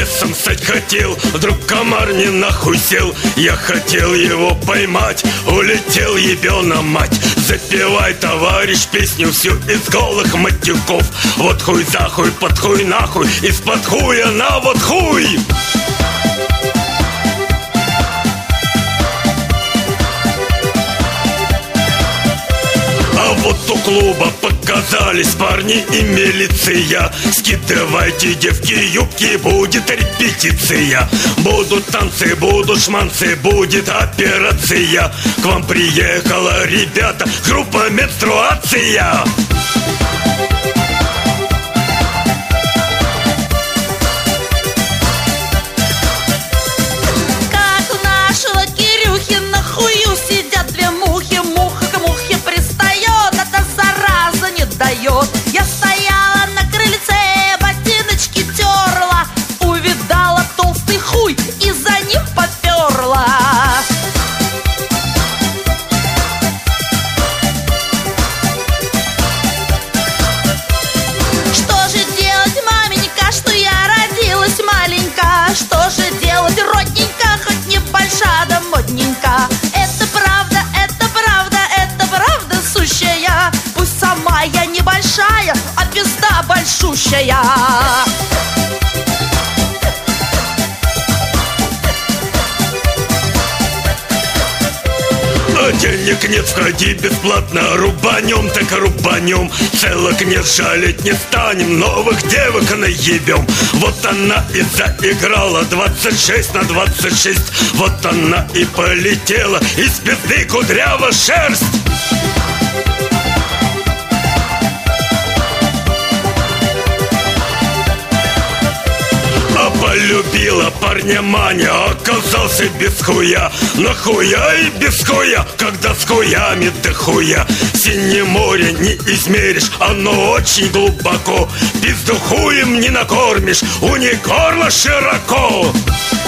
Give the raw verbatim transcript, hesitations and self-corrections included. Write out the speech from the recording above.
бесом стать хотел, вдруг комар не нахуй сел. Я хотел его поймать, улетел ебёна мать. Запевай, товарищ, песню всю из голых матюков. Вот хуй за хуй, под хуй нахуй, из-под хуя на вот хуй. А вот у клуба показались парни и милиция. Скидывайте, девки, юбки, будет репетиция. Будут танцы, будут шманцы, будет операция. К вам приехала, ребята, группа «Менструация». Я стояла на крыльце, ботиночки терла, увидала толстый хуй и за ним поперла. Что же делать, маменька, что я родилась маленькая? Что же делать, родненько, хоть небольшая да модненька? Это правда, это правда, это правда сущая. Пусть сама я небольшая, а пизда большущая. А денег нет, входи бесплатно. Рубанем так рубанем. Целок не жалить не станем, новых девок наебем. Вот она и заиграла двадцать шесть на двадцать шесть. Вот она и полетела, из пизды кудрява шерсть. Полюбила парня Маня, оказался без хуя. Нахуя и без хуя, когда с хуями до хуя. Синее море не измеришь, оно очень глубоко. Пизду хуем не накормишь, у ней горло широко.